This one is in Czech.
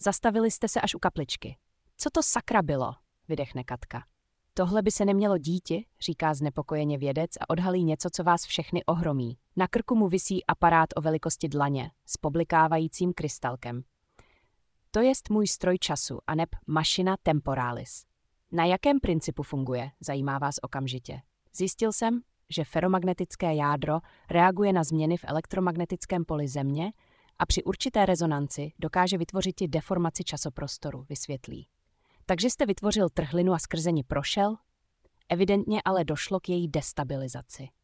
Zastavili jste se až u kapličky. Co to sakra bylo? Vydechne Katka. Tohle by se nemělo díti, říká znepokojeně vědec a odhalí něco, co vás všechny ohromí. Na krku mu visí aparát o velikosti dlaně s poblikávajícím krystalkem. To jest můj stroj času, aneb mašina temporalis. Na jakém principu funguje, zajímá vás okamžitě. Zjistil jsem, že feromagnetické jádro reaguje na změny v elektromagnetickém poli Země a při určité rezonanci dokáže vytvořit i deformaci časoprostoru, vysvětlí. Takže jste vytvořil trhlinu a skrze ni prošel? Evidentně ale došlo k její destabilizaci.